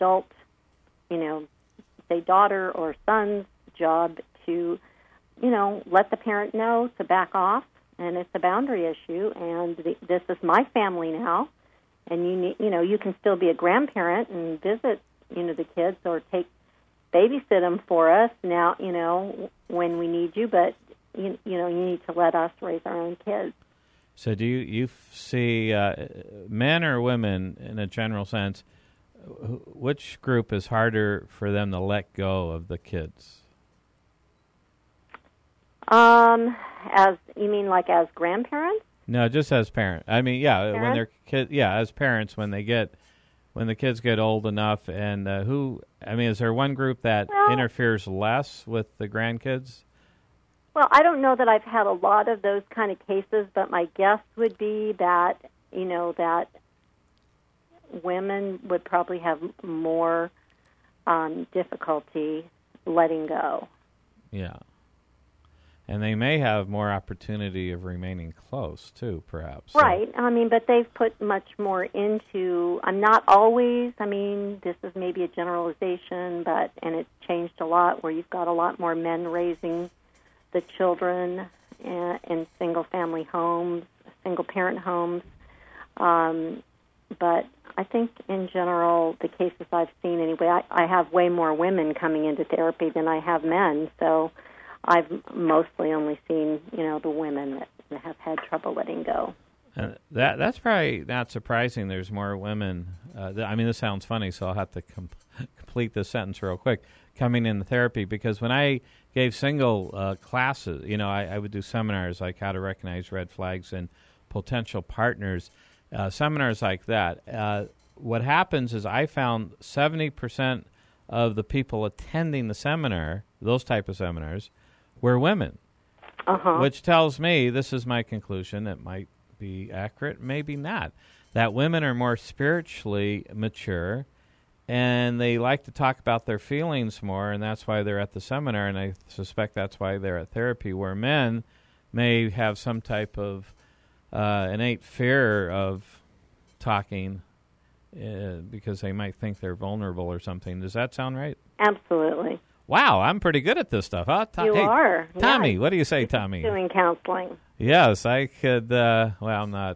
say daughter or son's job to, let the parent know to back off, and it's a boundary issue. And this is my family now, and you can still be a grandparent and visit, the kids, or babysit them for us now, when we need you, but you need to let us raise our own kids. So do you see men or women, in a general sense, which group is harder for them to let go of the kids? As you mean, like as grandparents? No, just as parents. Parents? When they're kids. Yeah, as parents, when the kids get old enough, and is there one group that interferes less with the grandkids? Well, I don't know that I've had a lot of those kind of cases, but my guess would be that, that women would probably have more difficulty letting go. Yeah. And they may have more opportunity of remaining close, too, perhaps. Right. But they've put much more into, not always, this is maybe a generalization, and it's changed a lot, where you've got a lot more men raising the children, in single-family homes, single-parent homes. But I think in general, the cases I've seen anyway, I have way more women coming into therapy than I have men. So I've mostly only seen, the women that have had trouble letting go. That's probably not surprising. There's more women. This sounds funny, so I'll have to complete this sentence real quick. Coming into therapy, because when I gave single classes, I would do seminars like how to recognize red flags in potential partners, seminars like that. What happens is I found 70% of the people attending the seminar, those type of seminars, were women, which tells me, this is my conclusion, it might be accurate, maybe not, that women are more spiritually mature and they like to talk about their feelings more, and that's why they're at the seminar, and I suspect that's why they're at therapy, where men may have some type of innate fear of talking because they might think they're vulnerable or something. Does that sound right? Absolutely. Wow, I'm pretty good at this stuff. Huh? You are. Tommy, yeah. What do you say, Tommy? Doing counseling. Yes, I could. I'm not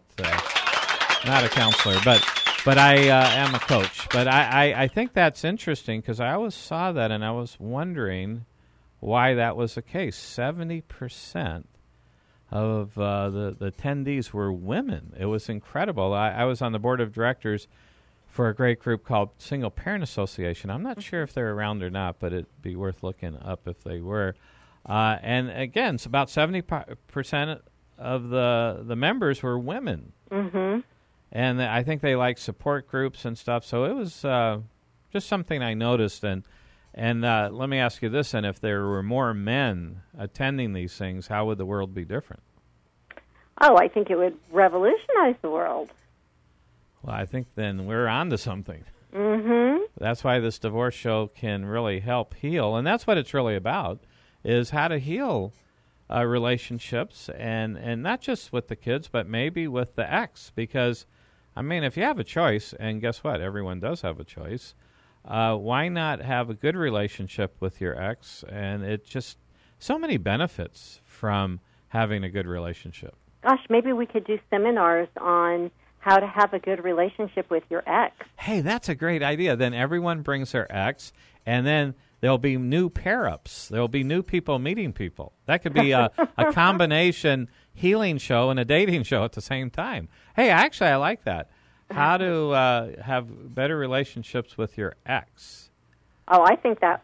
a counselor, but I am a coach. But I think that's interesting because I always saw that and I was wondering why that was the case. 70% of the attendees were women. It was incredible. I was on the board of directors for a great group called Single Parent Association. I'm not sure if they're around or not, but it'd be worth looking up if they were. And again, it's about 70% of the members were women. Mm-hmm. And I think they like support groups and stuff. So it was just something I noticed. And let me ask you this, and if there were more men attending these things, how would the world be different? Oh, I think it would revolutionize the world. Well, I think then we're on to something. Mm-hmm. That's why this divorce show can really help heal. And that's what it's really about, is how to heal relationships, and not just with the kids, but maybe with the ex. Because, if you have a choice, and guess what? Everyone does have a choice. Why not have a good relationship with your ex? And it just, so many benefits from having a good relationship. Gosh, maybe we could do seminars on how to have a good relationship with your ex. Hey, that's a great idea. Then everyone brings their ex, and then there'll be new pair-ups. There'll be new people meeting people. That could be a combination healing show and a dating show at the same time. Hey, actually, I like that. How to have better relationships with your ex. Oh, I think that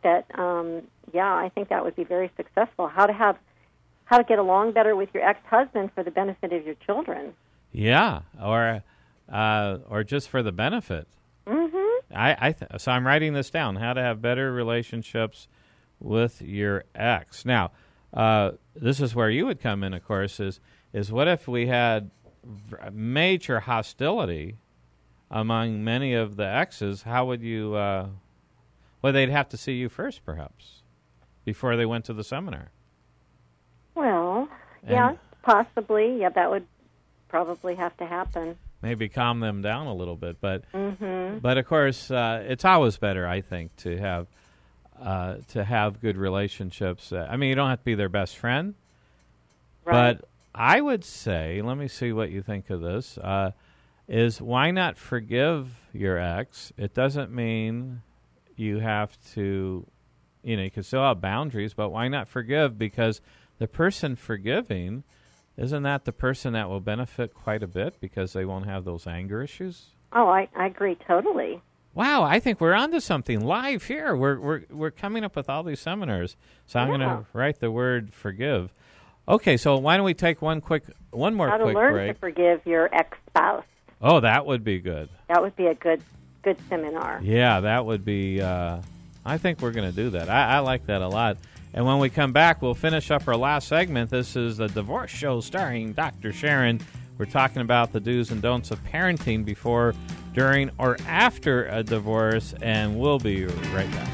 would be very successful. How to get along better with your ex-husband for the benefit of your children. Yeah, or just for the benefit. Mm-hmm. So I'm writing this down. How to have better relationships with your ex. Now, this is where you would come in, of course, is what if we had major hostility among many of the exes? How would you, they'd have to see you first, perhaps, before they went to the seminar. Well, possibly. Yeah, that would probably have to happen. Maybe calm them down a little bit, but mm-hmm. but of course it's always better, I think, to have good relationships. You don't have to be their best friend, right. But I would say, let me see what you think of this, is why not forgive your ex? It doesn't mean you have to, you can still have boundaries, but why not forgive? Because the person forgiving, isn't that the person that will benefit quite a bit because they won't have those anger issues? Oh, I agree totally. Wow, I think we're onto something live here. We're coming up with all these seminars. So I'm going to write the word forgive. Okay, so why don't we take one more quick break? How to learn to forgive your ex-spouse. Oh, that would be good. That would be a good seminar. Yeah, that would be, I think we're going to do that. I like that a lot. And when we come back, we'll finish up our last segment. This is the Divorce Show starring Dr. Sharon. We're talking about the do's and don'ts of parenting before, during, or after a divorce, and we'll be right back.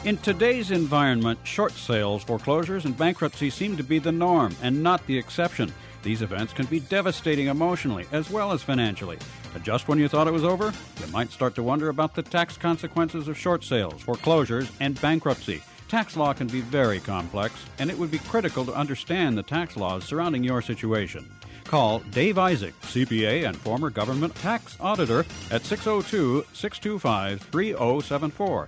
In today's environment, short sales, foreclosures, and bankruptcy seem to be the norm and not the exception. These events can be devastating emotionally as well as financially. But just when you thought it was over, you might start to wonder about the tax consequences of short sales, foreclosures, and bankruptcy. Tax law can be very complex, and it would be critical to understand the tax laws surrounding your situation. Call Dave Isaac, CPA and former government tax auditor, at 602-625-3074.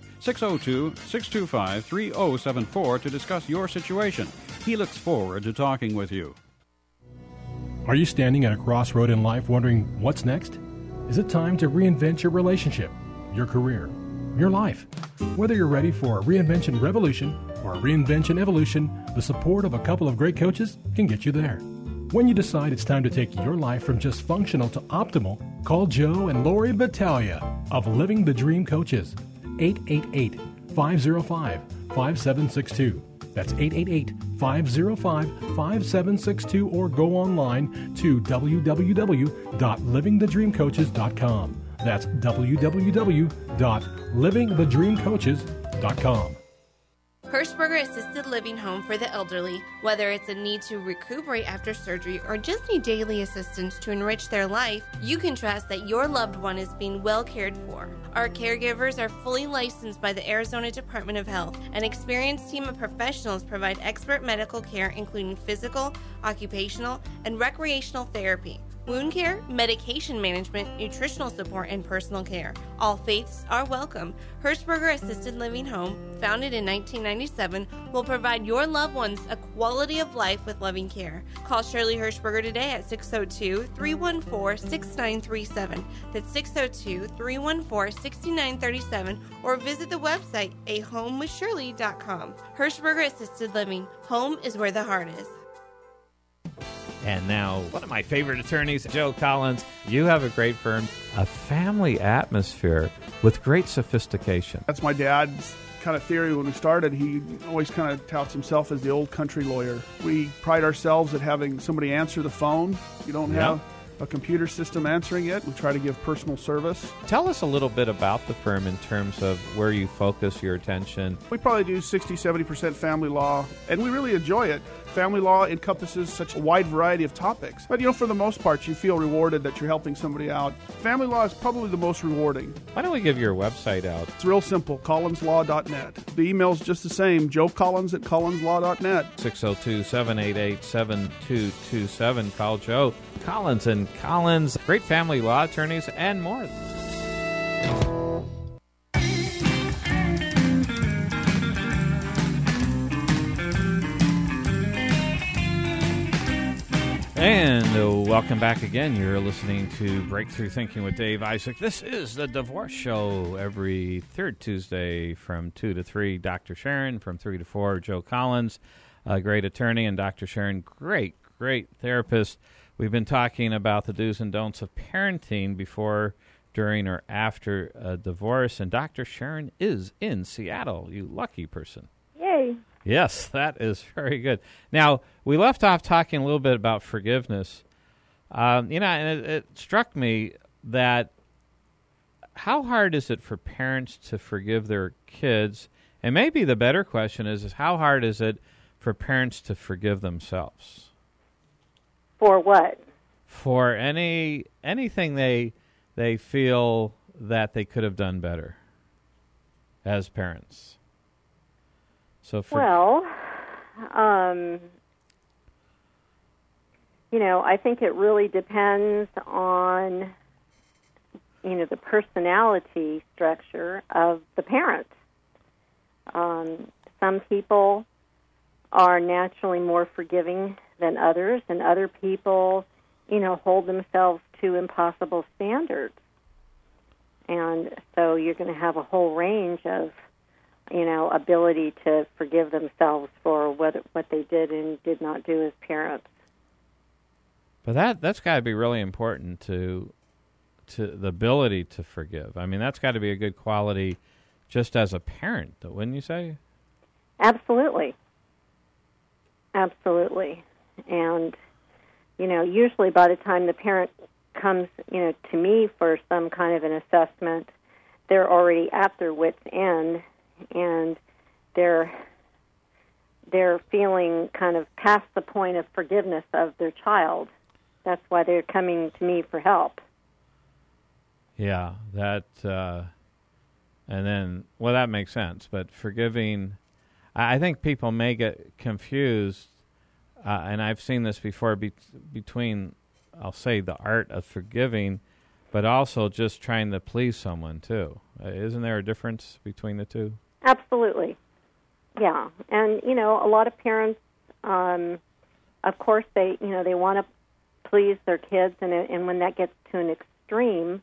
602-625-3074 to discuss your situation. He looks forward to talking with you. Are you standing at a crossroad in life wondering what's next? Is it time to reinvent your relationship, your career, your life? Whether you're ready for a reinvention revolution or a reinvention evolution, the support of a couple of great coaches can get you there. When you decide it's time to take your life from just functional to optimal, call Joe and Lori Battaglia of Living the Dream Coaches, 888-505-5762. That's 888-505-5762, or go online to www.livingthedreamcoaches.com. That's www.livingthedreamcoaches.com. Hirschberger Assisted Living Home for the Elderly. Whether it's a need to recuperate after surgery or just need daily assistance to enrich their life, you can trust that your loved one is being well cared for. Our caregivers are fully licensed by the Arizona Department of Health. An experienced team of professionals provide expert medical care, including physical, occupational, and recreational therapy, wound care, medication management, nutritional support, and personal care. All faiths are welcome. Hirschberger Assisted Living Home, founded in 1997, will provide your loved ones a quality of life with loving care. Call Shirley Hirschberger today at 602-314-6937. That's 602-314-6937, or visit the website ahomewithshirley.com. Hirschberger Assisted Living. Home is where the heart is. And now, one of my favorite attorneys, Joe Collins. You have a great firm, a family atmosphere with great sophistication. That's my dad's kind of theory when we started. He always kind of touts himself as the old country lawyer. We pride ourselves at having somebody answer the phone. You don't have a computer system answering it. We try to give personal service. Tell us a little bit about the firm in terms of where you focus your attention. We probably do 60-70% family law, and we really enjoy it. Family law encompasses such a wide variety of topics. But, for the most part, you feel rewarded that you're helping somebody out. Family law is probably the most rewarding. Why don't we give your website out? It's real simple, collinslaw.net. The email's just the same, joecollins@collinslaw.net. 602-788-7227. Call Joe Collins and Collins. Great family law attorneys and more. And welcome back again. You're listening to Breakthrough Thinking with Dave Isaac. This is the Divorce Show every third Tuesday from 2 to 3. Dr. Sharon from 3 to 4. Joe Collins, a great attorney, and Dr. Sharon, great therapist. We've been talking about the do's and don'ts of parenting before, during, or after a divorce. And Dr. Sharon is in Seattle. You lucky person. Yay. Yes, that is very good. Now, we left off talking a little bit about forgiveness. And it struck me that how hard is it for parents to forgive their kids? And maybe the better question is how hard is it for parents to forgive themselves? For what? For anything they feel that they could have done better as parents. So I think it really depends on, the personality structure of the parent. Some people are naturally more forgiving than others, and other people, hold themselves to impossible standards. And so you're going to have a whole range of ability to forgive themselves for what they did and did not do as parents. But that's got to be really important to the ability to forgive. I mean, that's got to be a good quality just as a parent, wouldn't you say? Absolutely. Absolutely. And, usually by the time the parent comes, to me for some kind of an assessment, they're already at their wit's end. And, they're feeling kind of past the point of forgiveness of their child. That's why they're coming to me for help. Yeah, that, and then, well, that makes sense. But forgiving, I think people may get confused, and I've seen this before, between, I'll say, the art of forgiving, but also just trying to please someone, too. Isn't there a difference between the two? Absolutely. Yeah. And, a lot of parents, of course, they want to please their kids, and when that gets to an extreme,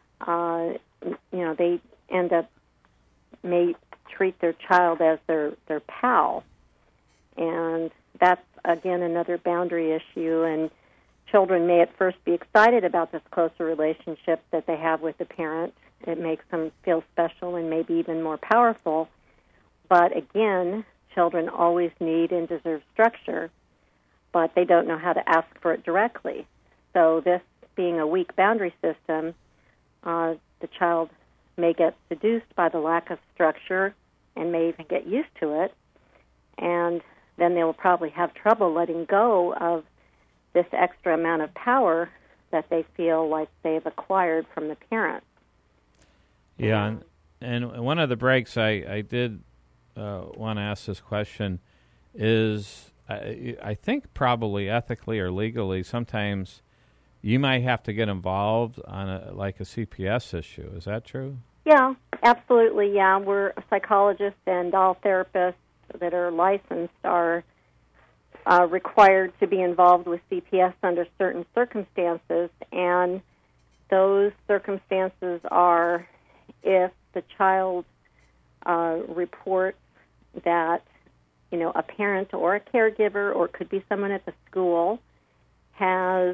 they end up may treat their child as their pal. And that's, again, another boundary issue. And children may at first be excited about this closer relationship that they have with the parent. It makes them feel special and maybe even more powerful. But again, children always need and deserve structure, but they don't know how to ask for it directly. So this being a weak boundary system, the child may get seduced by the lack of structure and may even get used to it, and then they will probably have trouble letting go of this extra amount of power that they feel like they've acquired from the parent. Yeah, and one of the breaks I did want to ask this question is, I think probably ethically or legally, sometimes you might have to get involved on a CPS issue. Is that true? Yeah, absolutely. Yeah, we're psychologists, and all therapists that are licensed are required to be involved with CPS under certain circumstances, and those circumstances are if the child reports that, a parent or a caregiver, or it could be someone at the school, has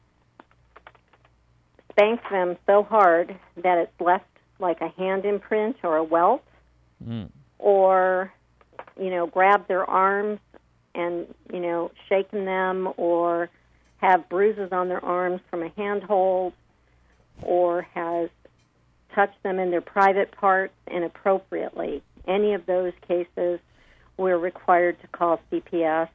spanked them so hard that it's left like a hand imprint or a welt, or, grabbed their arms and, shaken them, or have bruises on their arms from a handhold, or has touched them in their private parts inappropriately. Any of those cases, we're required to call CPS,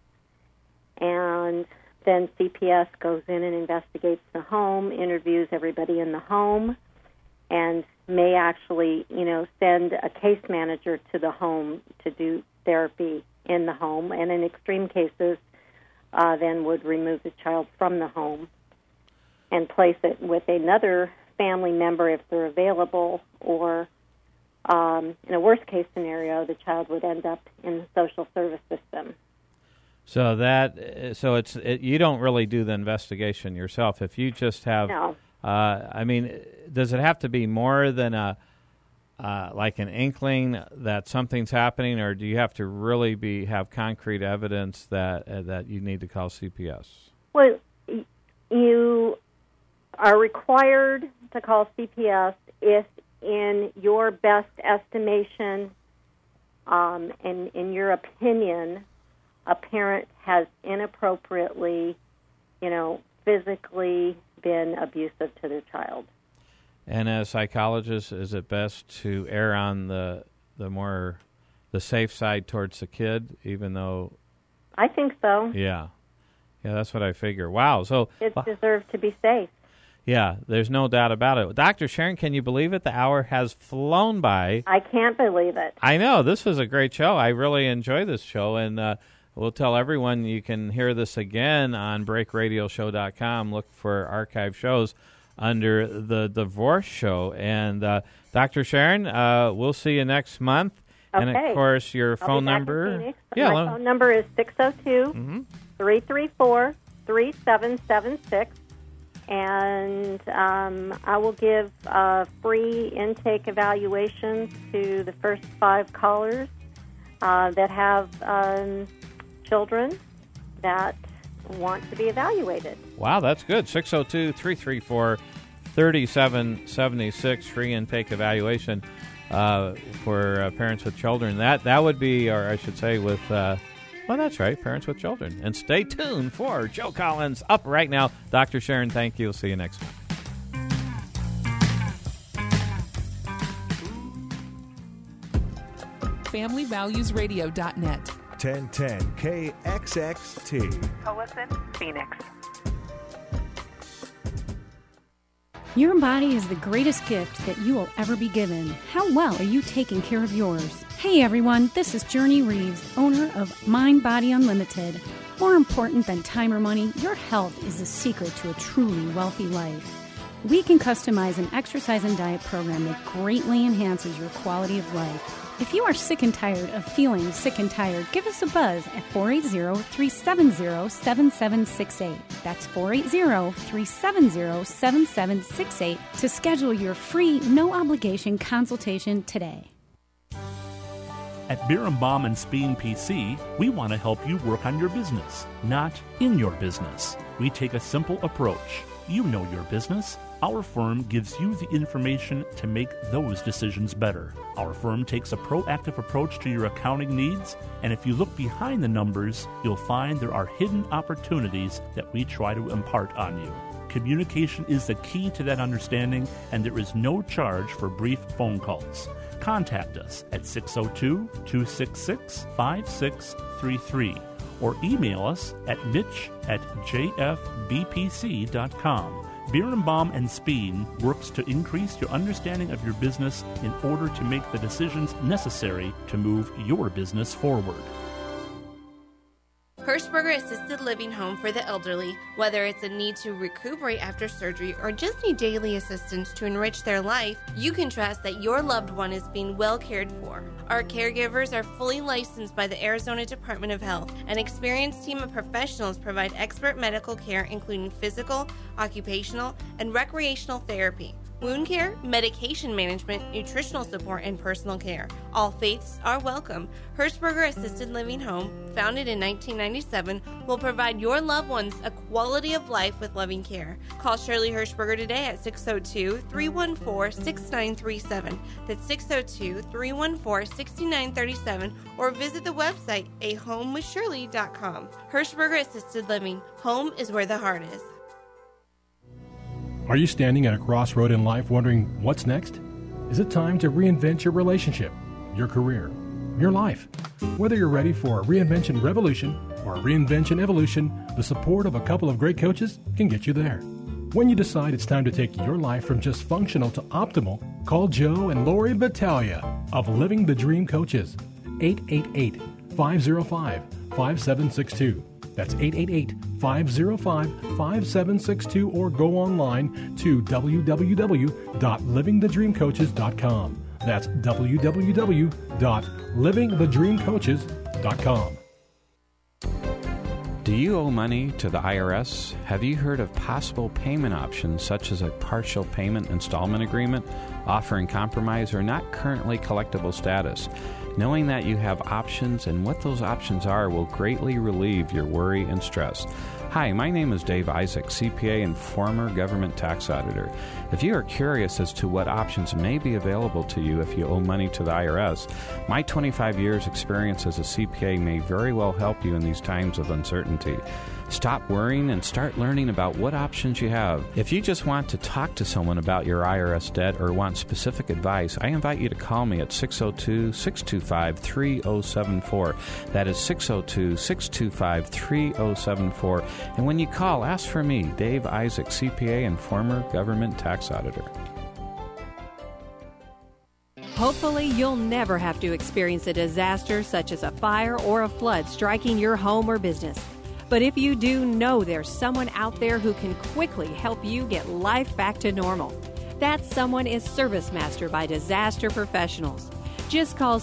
and then CPS goes in and investigates the home, interviews everybody in the home, and may actually, send a case manager to the home to do therapy in the home, and in extreme cases, then would remove the child from the home and place it with another family member if they're available, or in a worst-case scenario, the child would end up in the social service system. So you don't really do the investigation yourself. If you just have, no. Does it have to be more than like an inkling that something's happening, or do you have to really have concrete evidence that you need to call CPS? Well, you are required to call CPS if, in your best estimation, and in your opinion, a parent has inappropriately, physically been abusive to their child. And as psychologists, is it best to err on the safe side towards the kid, even though? I think so. Yeah, that's what I figure. Wow, so kids deserve to be safe. Yeah, there's no doubt about it. Dr. Sharon, can you believe it? The hour has flown by. I can't believe it. I know. This was a great show. I really enjoy this show, and we'll tell everyone you can hear this again on BreakRadioShow.com. Look for archive shows under the Divorce Show. And Dr. Sharon, we'll see you next month. Okay. And, of course, your phone number. Yeah, my phone number is 602-334-3776. And I will give free intake evaluations to the first 5 callers that have children that want to be evaluated. Wow, that's good. 602-334-3776, free intake evaluation for parents with children. That would be, or I should say, with... well, that's right, parents with children. And stay tuned for Joe Collins up right now. Dr. Sharon, thank you. We'll see you next week. familyvaluesradio.net. 1010 KXXT. Listen, Phoenix. Your body is the greatest gift that you will ever be given. How well are you taking care of yours? Hey everyone, this is Journey Reeves, owner of Mind Body Unlimited. More important than time or money, your health is the secret to a truly wealthy life. We can customize an exercise and diet program that greatly enhances your quality of life. If you are sick and tired of feeling sick and tired, give us a buzz at 480-370-7768. That's 480-370-7768 to schedule your free, no-obligation consultation today. At Birnbaum and Speen PC, we want to help you work on your business, not in your business. We take a simple approach. You know your business. Our firm gives you the information to make those decisions better. Our firm takes a proactive approach to your accounting needs, and if you look behind the numbers, you'll find there are hidden opportunities that we try to impart on you. Communication is the key to that understanding, and there is no charge for brief phone calls. Contact us at 602-266-5633 or email us at mitch@jfbpc.com. Birnbaum and Speen works to increase your understanding of your business in order to make the decisions necessary to move your business forward. Hirschberger Assisted Living Home for the Elderly. Whether it's a need to recuperate after surgery or just need daily assistance to enrich their life, you can trust that your loved one is being well cared for. Our caregivers are fully licensed by the Arizona Department of Health. An experienced team of professionals provide expert medical care including physical, occupational, and recreational therapy, wound care, medication management, nutritional support, and personal care. All faiths are welcome. Hirschberger Assisted Living Home, founded in 1997, will provide your loved ones a quality of life with loving care. Call Shirley Hirschberger today at 602-314-6937. That's 602-314-6937, or visit the website ahomewithshirley.com. Hirschberger Assisted Living. Home is where the heart is. Are you standing at a crossroad in life wondering what's next? Is it time to reinvent your relationship, your career, your life? Whether you're ready for a reinvention revolution or a reinvention evolution, the support of a couple of great coaches can get you there. When you decide it's time to take your life from just functional to optimal, call Joe and Lori Battaglia of Living the Dream Coaches, 888-505-5762. That's 888-505-5762, or go online to www.livingthedreamcoaches.com. That's www.livingthedreamcoaches.com. Do you owe money to the IRS? Have you heard of possible payment options such as a partial payment installment agreement offering compromise or not currently collectible status? Knowing that you have options and what those options are will greatly relieve your worry and stress. Hi, my name is Dave Isaac, CPA and former government tax auditor. If you are curious as to what options may be available to you if you owe money to the IRS, my 25 years experience as a CPA may very well help you in these times of uncertainty. Stop worrying and start learning about what options you have. If you just want to talk to someone about your IRS debt or want specific advice, I invite you to call me at 602-625-3074. That is 602-625-3074. And when you call, ask for me, Dave Isaac, CPA and former government tax auditor. Hopefully, you'll never have to experience a disaster such as a fire or a flood striking your home or business. But if you do, know there's someone out there who can quickly help you get life back to normal. That someone is ServiceMaster by Disaster Professionals. Just call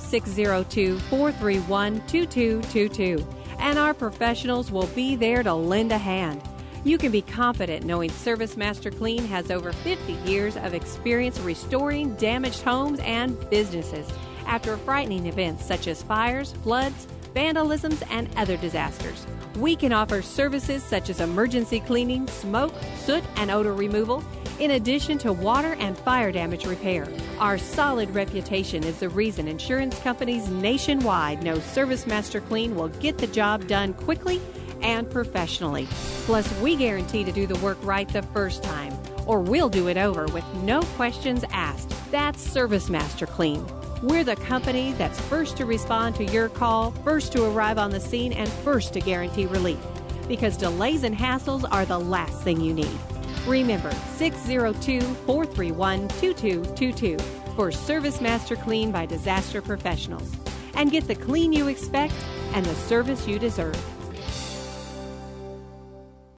602-431-2222, and our professionals will be there to lend a hand. You can be confident knowing ServiceMaster Clean has over 50 years of experience restoring damaged homes and businesses after frightening events such as fires, floods, vandalisms, and other disasters. We can offer services such as emergency cleaning, smoke, soot, and odor removal, in addition to water and fire damage repair. Our solid reputation is the reason insurance companies nationwide know ServiceMaster Clean will get the job done quickly and professionally. Plus, we guarantee to do the work right the first time, or we'll do it over with no questions asked. That's ServiceMaster Clean. We're the company that's first to respond to your call, first to arrive on the scene, and first to guarantee relief. Because delays and hassles are the last thing you need. Remember, 602-431-2222 for Service Master Clean by Disaster Professionals. And get the clean you expect and the service you deserve.